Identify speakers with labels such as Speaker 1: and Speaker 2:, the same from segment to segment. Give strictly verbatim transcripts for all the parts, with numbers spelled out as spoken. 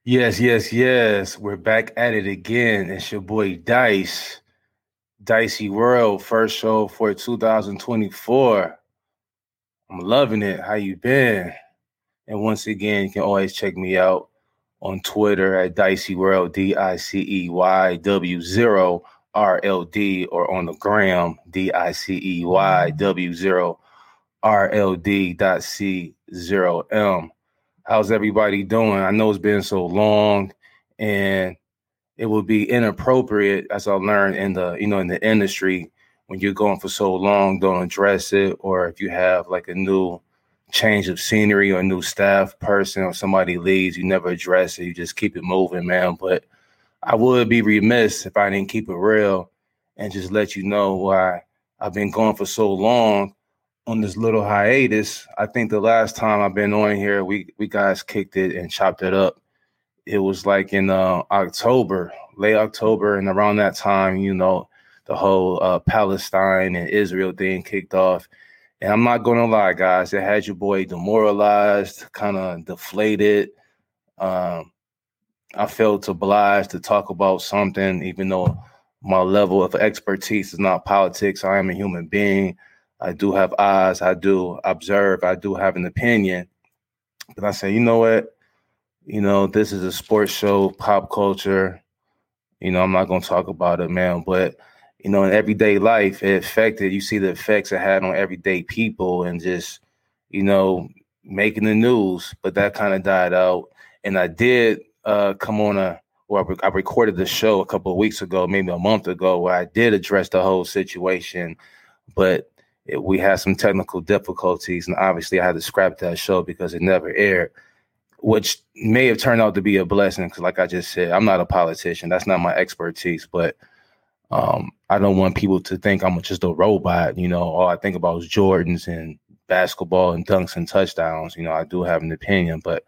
Speaker 1: Yes, yes, yes. We're back at it again. It's your boy Dice, Dicey World, first show for two thousand twenty-four. I'm loving it. How you been? And once again, you can always check me out on Twitter at Dicey World, D I C E Y W zero R L D, or on the gram, D I C E Y W zero R L D dot C zero M. How's everybody doing? I know it's been so long, and it would be inappropriate, as I learned in the you know in the industry, when you're going for so long, don't address it, or if you have like a new change of scenery or a new staff person or somebody leaves, you never address it. You just keep it moving, man. But I would be remiss if I didn't keep it real and just let you know why I've been gone for so long on this little hiatus. I think the last time I've been on here, we we guys kicked it and chopped it up. It was like in uh, October, late October, and around that time, you know, the whole uh, Palestine and Israel thing kicked off. And I'm not gonna lie, guys, it had your boy demoralized, kind of deflated. Um, I felt obliged to talk about something, even though my level of expertise is not politics. I am a human being. I do have eyes. I do observe. I do have an opinion. But I say, you know what? You know, this is a sports show, pop culture. You know, I'm not going to talk about it, man. But, you know, in everyday life, it affected, you see the effects it had on everyday people and just, you know, making the news. But that kind of died out. And I did uh, come on a, or I recorded the show a couple of weeks ago, maybe a month ago, where I did address the whole situation. But it, we had some technical difficulties. And obviously I had to scrap that show because it never aired, which may have turned out to be a blessing. Because like I just said, I'm not a politician. That's not my expertise. But um, I don't want people to think I'm just a robot. You know, all I think about is Jordans and basketball and dunks and touchdowns. You know, I do have an opinion, but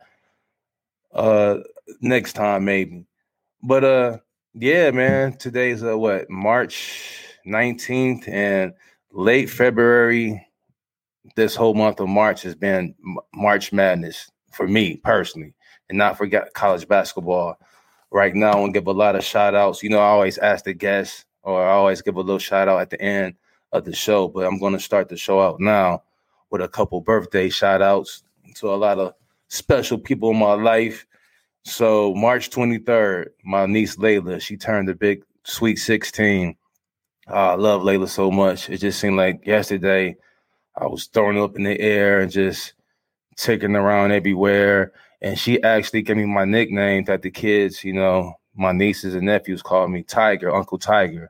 Speaker 1: uh, next time maybe. But uh, yeah, man, today's uh, what, March nineteenth, and late February. This whole month of March has been March Madness for me personally, and not forget college basketball. Right now, I want to give a lot of shout outs. You know, I always ask the guests, or I always give a little shout out at the end of the show, but I'm going to start the show out now with a couple birthday shout outs to a lot of special people in my life. So, March twenty-third, my niece Layla, she turned a big sweet sixteen. Uh, I love Layla so much. It just seemed like yesterday I was throwing up in the air and just taking around everywhere. And she actually gave me my nickname that the kids, you know, my nieces and nephews call me Tiger, Uncle Tiger.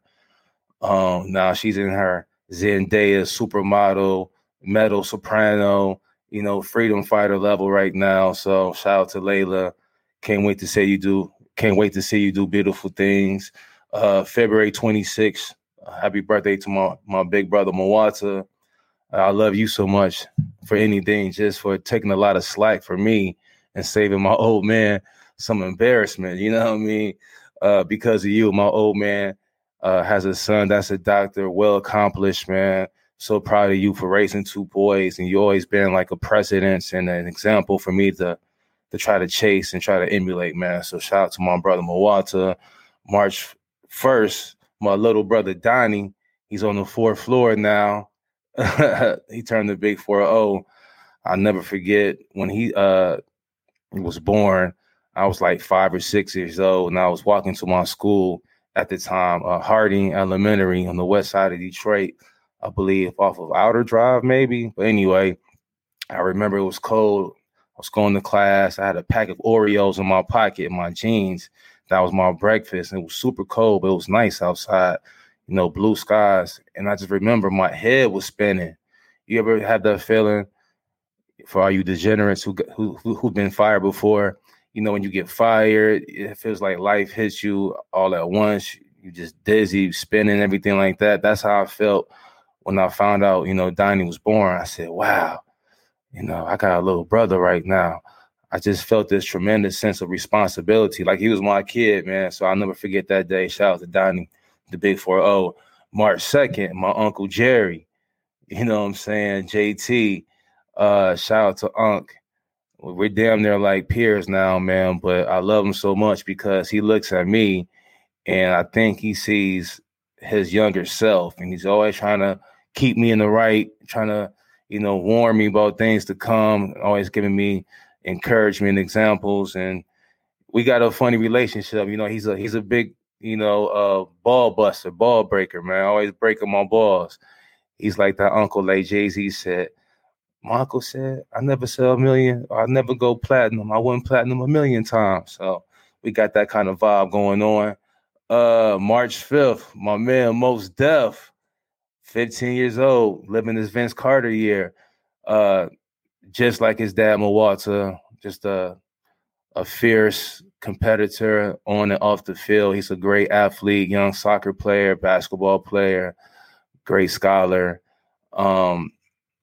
Speaker 1: Um, now she's in her Zendaya supermodel, metal soprano, you know, freedom fighter level right now. So shout out to Layla. Can't wait to see you do. Can't wait to see you do beautiful things. Uh, February twenty-sixth. Uh, happy birthday to my my big brother Mawata. I love you so much for anything, just for taking a lot of slack for me and saving my old man some embarrassment. You know what I mean? Uh, because of you, my old man uh, has a son that's a doctor, well accomplished, man. So proud of you for raising two boys, and you always been like a precedent and an example for me to to try to chase and try to emulate, man. So shout out to my brother Mawata. March first, my little brother Donnie, he's on the fourth floor now. He turned the big four oh. I'll never forget when he uh was born. I was like five or six years old, and I was walking to my school at the time, uh, Harding Elementary on the west side of Detroit, I believe, off of Outer Drive, maybe. But anyway, I remember it was cold. I was going to class. I had a pack of Oreos in my pocket, in my jeans. That was my breakfast. And it was super cold, but it was nice outside, you know, blue skies. And I just remember my head was spinning. You ever have that feeling, for all you degenerates who who who've been fired before? You know, when you get fired, it feels like life hits you all at once. You just dizzy, spinning, everything like that. That's how I felt when I found out, you know, Donnie was born. I said, wow, you know, I got a little brother right now. I just felt this tremendous sense of responsibility. Like he was my kid, man. So I'll never forget that day. Shout out to Donnie, the big four oh. March second, my Uncle Jerry, you know what I'm saying? J T, uh, shout out to Unc. we're damn near like peers now, man. But I love him so much because he looks at me, and I think he sees his younger self, and he's always trying to keep me in the right, trying to, you know, warn me about things to come, always giving me encouragement, examples, and we got a funny relationship. You know, he's a he's a big, you know, uh, ball buster, ball breaker, man. Always breaking my balls. He's like that uncle, like Jay-Z said. My uncle said, I never sell a million, or I never go platinum. I went platinum a million times. So we got that kind of vibe going on. Uh, March fifth, my man Mos Def, fifteen years old, living his Vince Carter year. Uh, just like his dad, Mawata, just a a fierce competitor on and off the field. He's a great athlete, young soccer player, basketball player, great scholar. Um,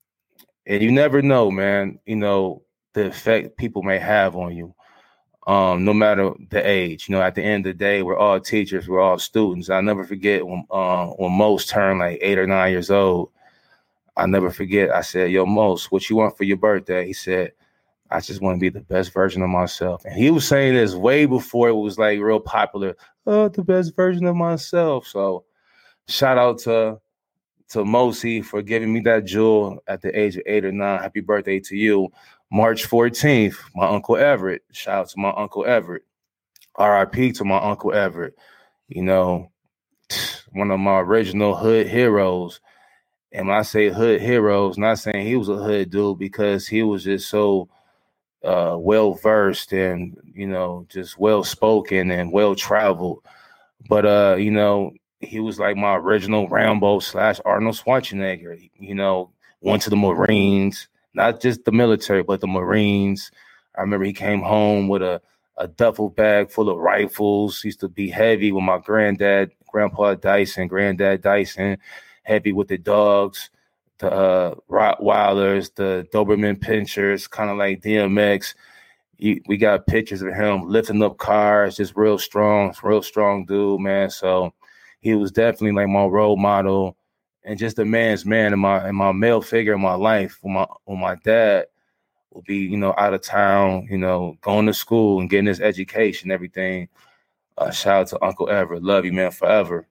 Speaker 1: and you never know, man, you know, the effect people may have on you, um, no matter the age. You know, at the end of the day, we're all teachers, we're all students. I'll never forget when, uh, when Mos turned like eight or nine years old. I'll never forget, I said, yo, Mos, what you want for your birthday? He said, I just want to be the best version of myself. And he was saying this way before it was like real popular. Oh, the best version of myself. So shout out to, to Mosi for giving me that jewel at the age of eight or nine. Happy birthday to you. March fourteenth, my Uncle Everett. Shout out to my Uncle Everett. R I P to my Uncle Everett. You know, one of my original hood heroes. And when I say hood heroes, not saying he was a hood dude, because he was just so uh, well-versed and, you know, just well-spoken and well-traveled. But, uh, you know, he was like my original Rambo slash Arnold Schwarzenegger. You know, went to the Marines, not just the military, but the Marines. I remember he came home with a, a duffel bag full of rifles. He used to be heavy with my granddad, Grandpa Dyson, Granddad Dyson, heavy with the dogs, the uh, Rottweilers, the Doberman Pinschers, kind of like D M X. He, we got pictures of him lifting up cars, just real strong, real strong dude, man. So he was definitely like my role model and just a man's man in my in my male figure in my life. When my when my dad will be, you know, out of town, you know, going to school and getting his education, everything. Uh, shout out to Uncle Everett. Love you, man, forever.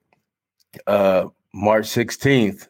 Speaker 1: Uh, March sixteenth,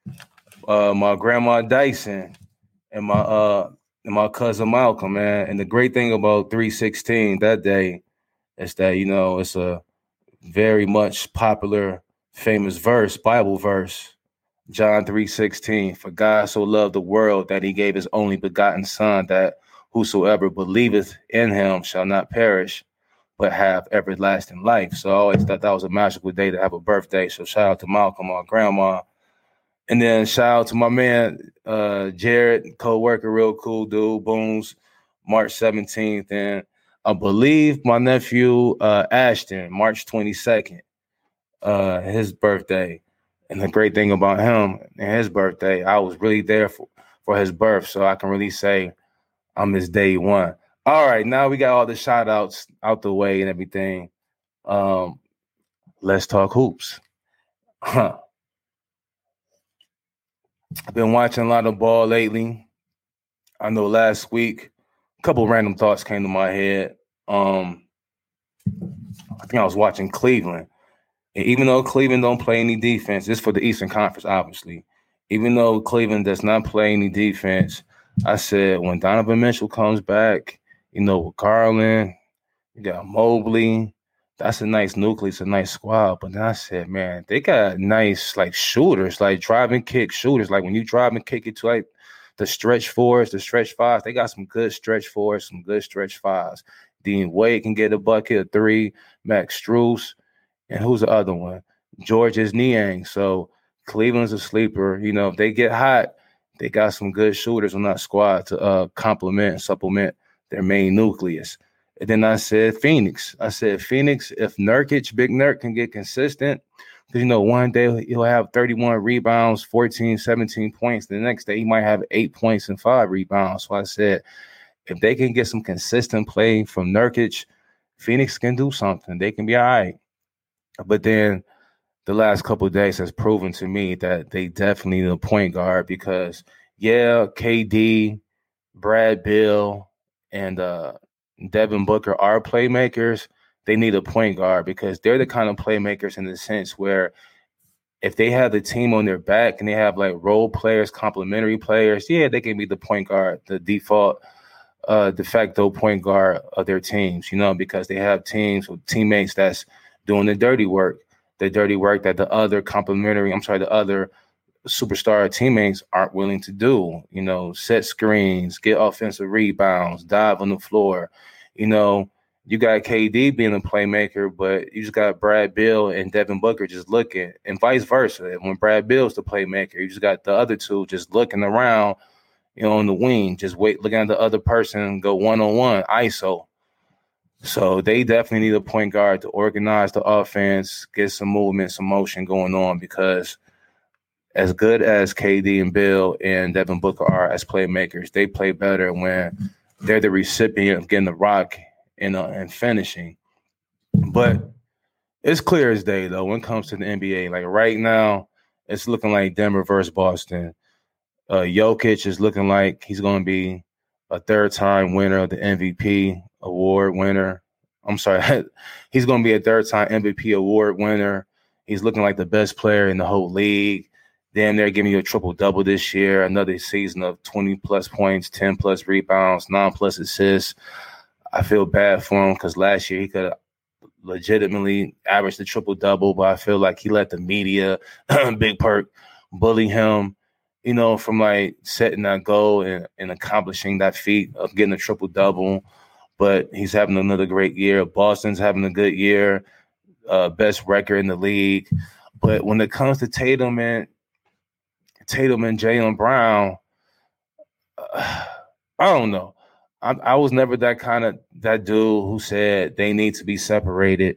Speaker 1: uh, my grandma Dyson and my uh and my cousin Malcolm, man. And the great thing about three sixteen that day is that, you know, it's a very much popular, famous verse, Bible verse, John three sixteen. For God so loved the world that he gave his only begotten son, that whosoever believeth in him shall not perish, but have everlasting life. So I always thought that was a magical day to have a birthday. So shout out to Malcolm, my grandma. And then shout out to my man, uh, Jared, co-worker, real cool dude, Booms, March seventeenth. And I believe my nephew, uh, Ashton, March twenty-second, uh, his birthday. And the great thing about him and his birthday, I was really there for, for his birth. So I can really say I'm his day one. All right, now we got all the shout outs out the way and everything. Um, let's talk hoops. Huh. I've been watching a lot of ball lately. I know last week, a couple random thoughts came to my head. Um, I think I was watching Cleveland. And even though Cleveland don't play any defense, it's for the Eastern Conference, obviously. Even though Cleveland does not play any defense, I said when Donovan Mitchell comes back, you know, with Garland, you got Mobley, that's a nice nucleus, a nice squad. But then I said, man, they got nice, like, shooters, like driving kick shooters. Like when you drive and kick it to, like, the stretch fours, the stretch fives, they got some good stretch fours, some good stretch fives. Dean Wade can get a bucket, a three, Max Strus, and who's the other one? Georges Niang. So Cleveland's a sleeper. You know, if they get hot, they got some good shooters on that squad to uh, complement and supplement their main nucleus. And then I said Phoenix. I said Phoenix, if Nurkic, Big Nurk, can get consistent, because, you know, one day he'll have thirty-one rebounds, fourteen, seventeen points. The next day he might have eight points and five rebounds. So I said, if they can get some consistent play from Nurkic, Phoenix can do something. They can be all right. But then the last couple of days has proven to me that they definitely need a point guard because, yeah, K D, Brad Beal, and uh, Devin Booker are playmakers, they need a point guard because they're the kind of playmakers in the sense where if they have the team on their back and they have like role players, complementary players, yeah, they can be the point guard, the default uh, de facto point guard of their teams, you know, because they have teams with teammates that's doing the dirty work, the dirty work that the other complementary, I'm sorry, the other superstar teammates aren't willing to do, you know, set screens, get offensive rebounds, dive on the floor. You know, you got K D being a playmaker, but you just got Brad Beal and Devin Booker just looking, and vice versa. When Brad Beal's the playmaker, you just got the other two just looking around, you know, on the wing, just wait, looking at the other person go one-on-one, I S O. So they definitely need a point guard to organize the offense, get some movement, some motion going on, because as good as K D and Bill and Devin Booker are as playmakers, they play better when they're the recipient of getting the rock and, uh, and finishing. But it's clear as day, though, when it comes to the N B A. Like right now, it's looking like Denver versus Boston. Uh, Jokic is looking like he's going to be a third-time winner of the M V P award winner. I'm sorry, he's going to be a third-time M V P award winner. He's looking like the best player in the whole league. Damn, they're giving you a triple-double this year, another season of twenty-plus points, ten-plus rebounds, nine-plus assists. I feel bad for him because last year he could have legitimately averaged a triple-double, but I feel like he let the media, Big Perk, bully him, you know, from, like, setting that goal and, and accomplishing that feat of getting a triple-double. But he's having another great year. Boston's having a good year, uh, best record in the league. But when it comes to Tatum and Tatum and Jaylen Brown, uh, I don't know. I, I was never that kind of that dude who said they need to be separated.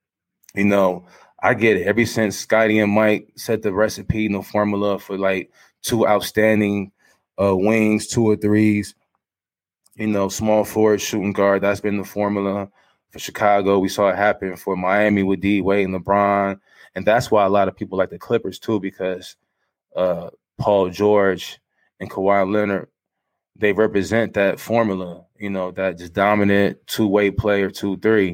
Speaker 1: You know, I get it. Ever since Scotty and Mike set the recipe and the formula for like two outstanding uh, wings, two or threes, you know, small forward, shooting guard, that's been the formula for Chicago. We saw it happen for Miami with D Wade and LeBron. And that's why a lot of people like the Clippers too, because uh, Paul George and Kawhi Leonard, they represent that formula, you know, that just dominant two-way player, two three.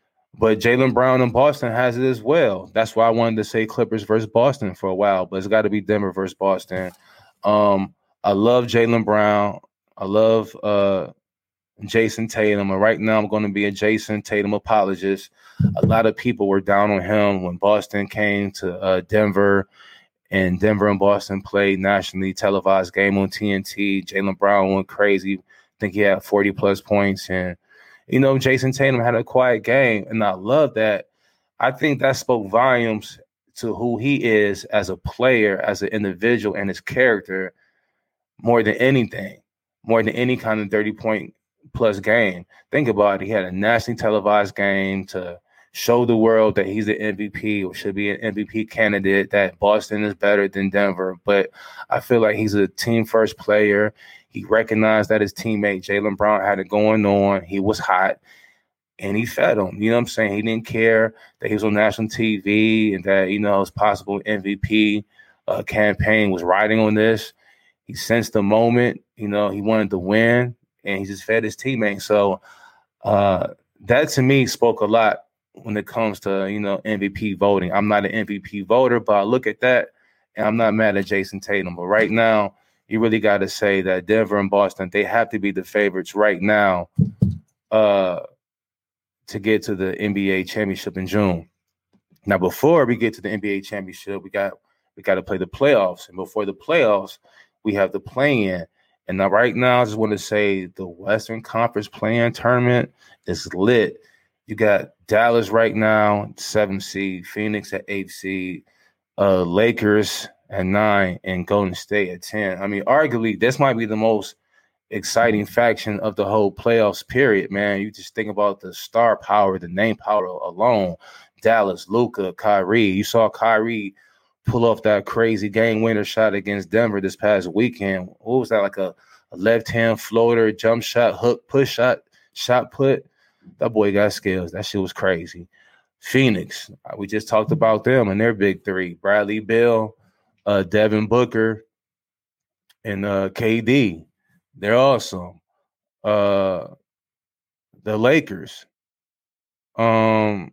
Speaker 1: But Jaylen Brown in Boston has it as well. That's why I wanted to say Clippers versus Boston for a while, but it's got to be Denver versus Boston. Um, I love Jaylen Brown. I love uh, Jason Tatum. And right now I'm going to be a Jason Tatum apologist. A lot of people were down on him when Boston came to uh, Denver, and Denver and Boston played nationally televised game on T N T. Jaylen Brown went crazy. I think he had forty-plus points. And, you know, Jason Tatum had a quiet game, and I love that. I think that spoke volumes to who he is as a player, as an individual, and his character more than anything, more than any kind of thirty-point-plus game. Think about it. He had a nationally televised game to show the world that he's the M V P or should be an M V P candidate, that Boston is better than Denver. But I feel like he's a team-first player. He recognized that his teammate Jaylen Brown had it going on. He was hot, and he fed him. You know what I'm saying? He didn't care that he was on national T V and that, you know, his possible M V P uh, campaign was riding on this. He sensed the moment. You know, he wanted to win, and he just fed his teammate. So uh, that, to me, spoke a lot when it comes to, you know, M V P voting. I'm not an M V P voter, but I look at that, and I'm not mad at Jason Tatum. But right now, you really got to say that Denver and Boston, they have to be the favorites right now uh, to get to the N B A championship in June. Now, before we get to the N B A championship, we got we got to play the playoffs. And before the playoffs, we have the play-in. And now, right now, I just want to say the Western Conference play-in tournament is lit. You got Dallas right now, seventh seed, Phoenix at eighth seed, uh, Lakers at nine, and Golden State at ten. I mean, arguably, this might be the most exciting faction of the whole playoffs period, man. You just think about the star power, the name power alone. Dallas, Luka, Kyrie. You saw Kyrie pull off that crazy game winner shot against Denver this past weekend. What was that, like a, a left-hand floater, jump shot, hook, push shot, shot put? That boy got skills. That shit was crazy. Phoenix, we just talked about them and their big three. Bradley Beal, uh, Devin Booker, and uh, K D. They're awesome. Uh, the Lakers. Um,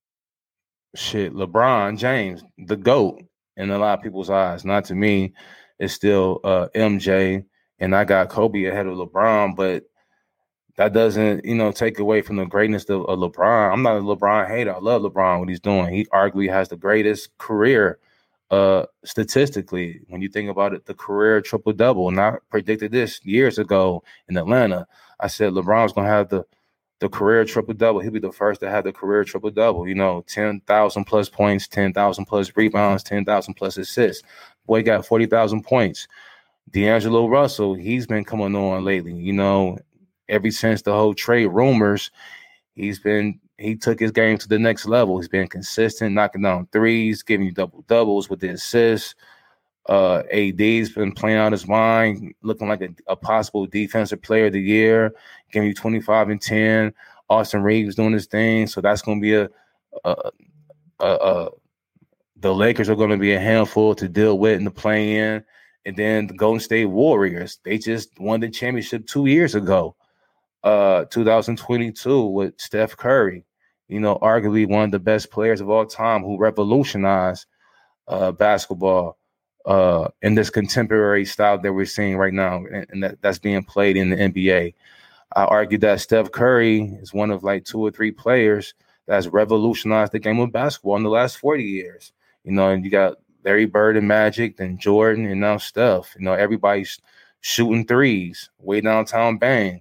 Speaker 1: shit, LeBron James, the GOAT in a lot of people's eyes. Not to me, it's still uh, M J, and I got Kobe ahead of LeBron, but that doesn't, you know, take away from the greatness of, of LeBron. I'm not a LeBron hater. I love LeBron, what he's doing. He arguably has the greatest career uh, statistically. When you think about it, the career triple-double. And I predicted this years ago in Atlanta. I said LeBron's going to have the the career triple-double. He'll be the first to have the career triple-double. You know, ten thousand plus points, ten thousand plus rebounds, ten thousand plus assists. Boy got forty thousand points. D'Angelo Russell, he's been coming on lately. You know, ever since the whole trade rumors, he's been he took his game to the next level. He's been consistent, knocking down threes, giving you double doubles with the assists. Uh, A D's been playing out his mind, looking like a, a possible defensive player of the year, giving you twenty-five and ten. Austin Reeves doing his thing, so that's going to be a, a, a, a the Lakers are going to be a handful to deal with in the play-in. And then the Golden State Warriors, they just won the championship two years ago, uh, two thousand twenty-two with Steph Curry, you know, arguably one of the best players of all time who revolutionized uh, basketball uh, in this contemporary style that we're seeing right now, and, and that, that's being played in the N B A. I argue that Steph Curry is one of like two or three players that's revolutionized the game of basketball in the last forty years. You know, and you got Larry Bird and Magic, then Jordan, and now Steph. You know, everybody's shooting threes, way downtown bang.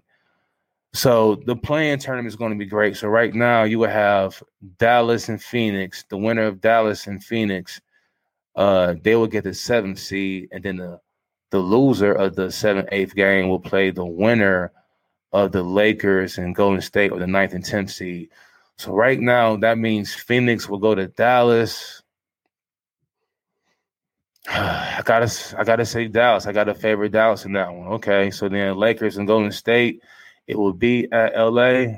Speaker 1: So the playing tournament is going to be great. So right now you will have Dallas and Phoenix. The winner of Dallas and Phoenix, uh, they will get the seventh seed, and then the the loser of the seventh, eighth game will play the winner of the Lakers and Golden State, or the ninth and tenth seed. So right now that means Phoenix will go to Dallas. I gotta, I gotta say Dallas. I gotta favor Dallas in that one. Okay, so then Lakers and Golden State, it will be at L A.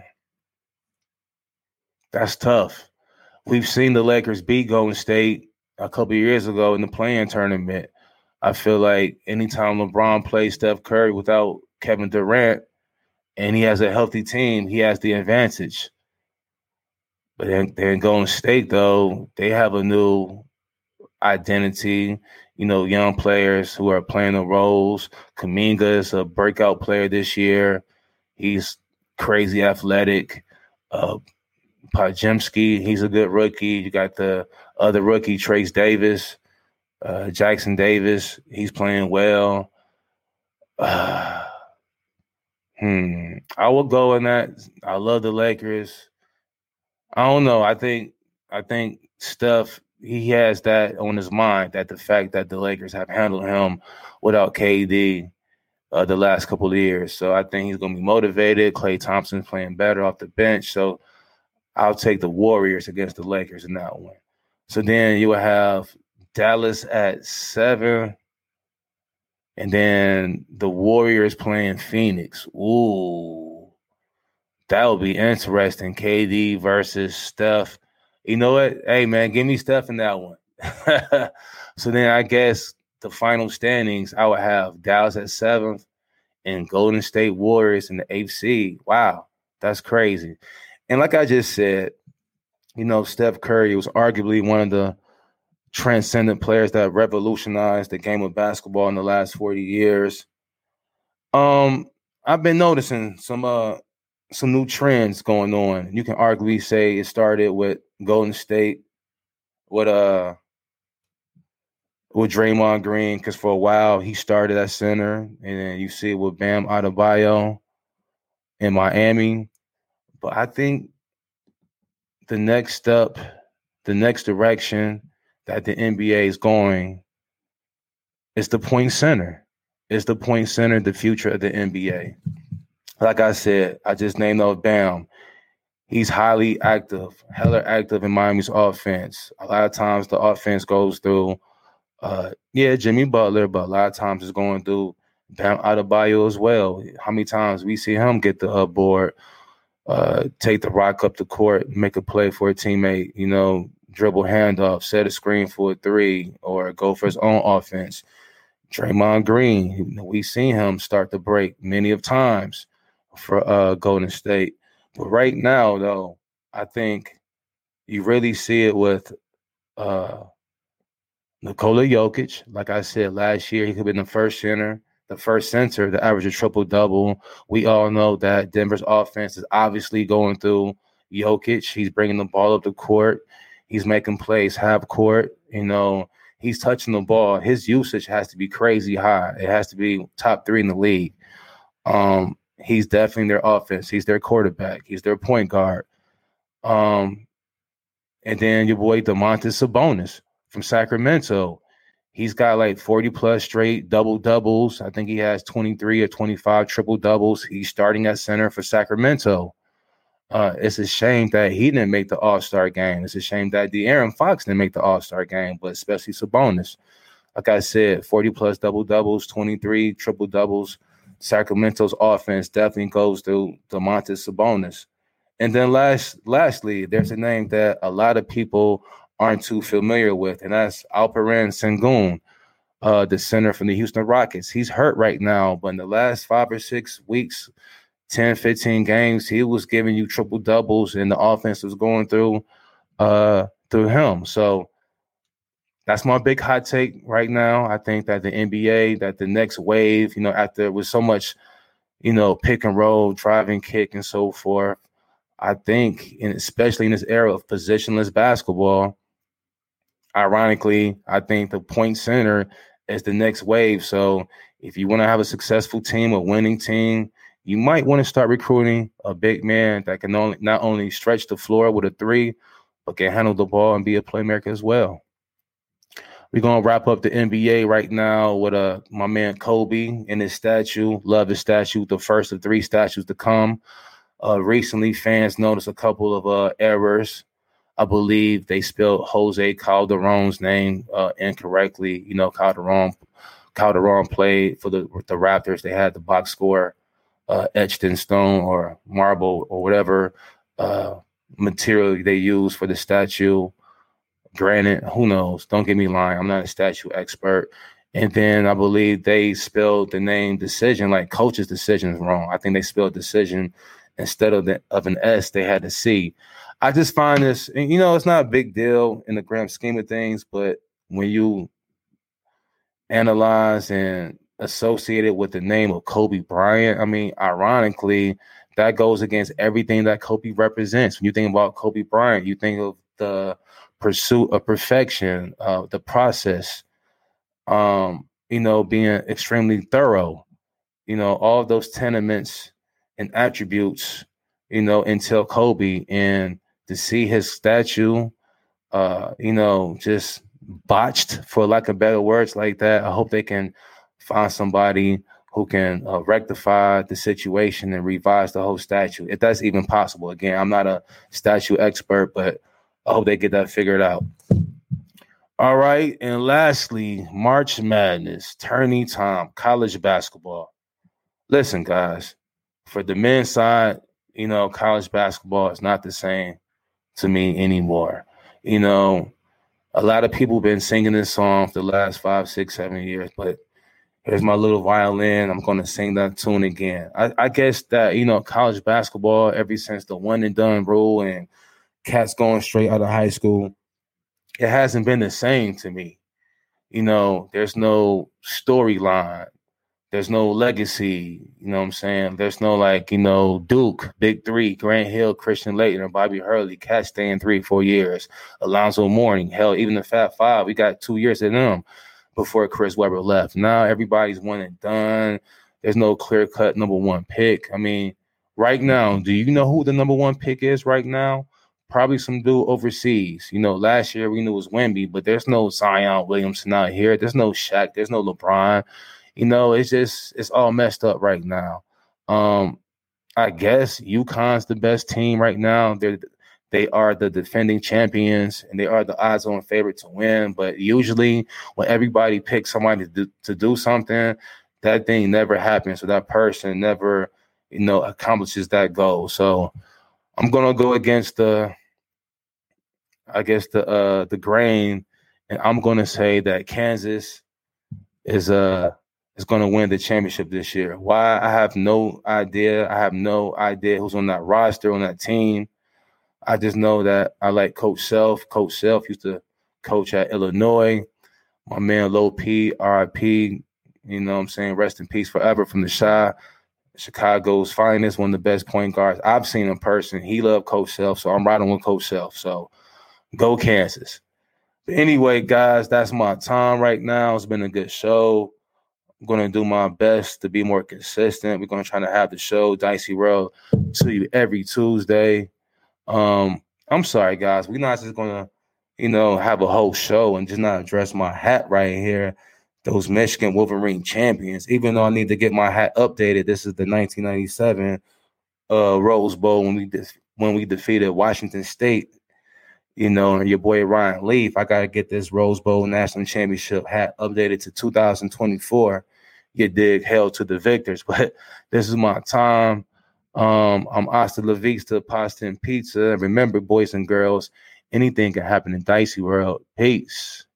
Speaker 1: That's tough. We've seen the Lakers beat Golden State a couple of years ago in the play-in tournament. I feel like anytime LeBron plays Steph Curry without Kevin Durant, and he has a healthy team, he has the advantage. But then, then Golden State, though, they have a new identity, you know, young players who are playing the roles. Kuminga is a breakout player this year. He's crazy athletic. Uh, Podziemski, he's a good rookie. You got the other rookie, Trace Davis, uh, Jackson Davis. He's playing well. Uh, hmm. I will go in that. I love the Lakers. I don't know. I think I think Steph, he has that on his mind, that the fact that the Lakers have handled him without K D uh, the last couple of years. So I think he's going to be motivated. Klay Thompson's playing better off the bench. So I'll take the Warriors against the Lakers in that one. So then you will have Dallas at seven, and then the Warriors playing Phoenix. Ooh, that would be interesting. K D versus Steph. You know what? Hey, man, give me Steph in that one. So then I guess the final standings, I would have Dallas at seventh and Golden State Warriors in the eighth seed. Wow, that's crazy. And like I just said, you know, Steph Curry was arguably one of the transcendent players that revolutionized the game of basketball in the last forty years. Um, I've been noticing some uh some new trends going on. You can arguably say it started with Golden State, with uh with Draymond Green, because for a while he started at center, and then you see it with Bam Adebayo in Miami. But I think the next step, the next direction that the N B A is going is the point center. It's the point center, the future of the N B A. Like I said, I just named off Bam. He's highly active, hella active in Miami's offense. A lot of times the offense goes through, uh, yeah, Jimmy Butler, but a lot of times it's going through Bam Adebayo as well. How many times we see him get the uh, board, uh, take the rock up the court, make a play for a teammate, you know, dribble handoff, set a screen for a three, or go for his own offense. Draymond Green, we've seen him start the break many of times. for uh, Golden State. But right now, though, I think you really see it with uh, Nikola Jokic. Like I said last year, he could have been the first center, the first center to average a triple double. We all know that Denver's offense is obviously going through Jokic. He's bringing the ball up the court. He's making plays half court. You know, he's touching the ball. His usage has to be crazy high. It has to be top three in the league. Um, he's definitely their offense. He's their quarterback. He's their point guard. Um, and then your boy Domantas Sabonis from Sacramento. He's got like forty plus straight double doubles. I think he has twenty-three or twenty-five triple doubles. He's starting at center for Sacramento. Uh, it's a shame that he didn't make the All-Star game. It's a shame that De'Aaron Fox didn't make the All-Star game, but especially Sabonis. Like I said, forty plus double doubles, twenty-three triple doubles. Sacramento's offense definitely goes through Domantas Sabonis. And then last, lastly, there's a name that a lot of people aren't too familiar with, and that's Alperen Sengun, uh, the center from the Houston Rockets. He's hurt right now, but in the last five or six weeks, ten, fifteen games, he was giving you triple doubles, and the offense was going through uh, through him. So that's my big hot take right now. I think that the N B A, that the next wave, you know, after with so much, you know, pick and roll, driving kick, and so forth, I think, and especially in this era of positionless basketball, ironically, I think the point center is the next wave. So if you want to have a successful team, a winning team, you might want to start recruiting a big man that can only not only stretch the floor with a three, but can handle the ball and be a playmaker as well. We're going to wrap up the N B A right now with uh, my man Kobe and his statue. Love his statue, the first of three statues to come. Uh, recently, fans noticed a couple of uh, errors. I believe they spelled Jose Calderon's name uh, incorrectly. You know, Calderon, Calderon played for the the Raptors. They had the box score uh, etched in stone or marble or whatever uh, material they use for the statue. Granted, who knows? Don't get me lying. I'm not a statue expert. And then I believe they spelled the name Decision like Coach's Decision is wrong. I think they spelled Decision instead of the, of an S, they had a C. I just find this, you know, it's not a big deal in the grand scheme of things, but when you analyze and associate it with the name of Kobe Bryant, I mean, ironically, that goes against everything that Kobe represents. When you think about Kobe Bryant, you think of the pursuit of perfection, uh, the process, um, you know, being extremely thorough, you know, all of those tenements and attributes, you know, until Kobe, and to see his statue, uh, you know, just botched, for lack of better words, like that. I hope they can find somebody who can uh, rectify the situation and revise the whole statue, if that's even possible. Again, I'm not a statue expert, but I hope they get that figured out. All right, and lastly, March Madness, tourney time, college basketball. Listen, guys, for the men's side, you know, college basketball is not the same to me anymore. You know, a lot of people have been singing this song for the last five, six, seven years, but here's my little violin. I'm going to sing that tune again. I, I guess that, you know, college basketball, ever since the one and done rule and cats going straight out of high school, it hasn't been the same to me. You know, there's no storyline. There's no legacy, you know what I'm saying? There's no, like, you know, Duke, Big Three, Grant Hill, Christian Laettner, Bobby Hurley, Cat staying three, four years, Alonzo Mourning, hell, even the Fat Five, we got two years in them before Chris Webber left. Now everybody's one and done. There's no clear-cut number one pick. I mean, right now, do you know who the number one pick is right now? Probably some dude overseas. You know, last year we knew it was Wemby, but there's no Zion Williamson out here. There's no Shaq. There's no LeBron. You know, it's just, it's all messed up right now. Um, I guess UConn's the best team right now. They're, they are the defending champions, and they are the odds-on favorite to win. But usually when everybody picks somebody to do, to do something, that thing never happens. So that person never, you know, accomplishes that goal. So I'm going to go against the, I guess, the uh, the grain, and I'm going to say that Kansas is a, is going to win the championship this year. Why? I have no idea. I have no idea who's on that roster, on that team. I just know that I like Coach Self. Coach Self used to coach at Illinois. My man Low P, R I P, you know what I'm saying? Rest in peace forever from the Chi. Chicago's finest, one of the best point guards I've seen in person. He loved Coach Self, so I'm riding with Coach Self. So go Kansas. But anyway, guys, that's my time right now. It's been a good show. I'm going to do my best to be more consistent. We're going to try to have the show, Dicey World, to you every Tuesday. Um, I'm sorry, guys. We're not just going to, you know, have a whole show and just not address my hat right here. Those Michigan Wolverine champions, even though I need to get my hat updated. This is the nineteen ninety-seven uh, Rose Bowl when we de- when we defeated Washington State, you know, and your boy Ryan Leaf. I got to get this Rose Bowl national championship hat updated to two thousand twenty-four. You dig, hell to the victors. But this is my time. Um, I'm hasta la vista, pasta and pizza. Remember, boys and girls, anything can happen in Dicey World. Peace.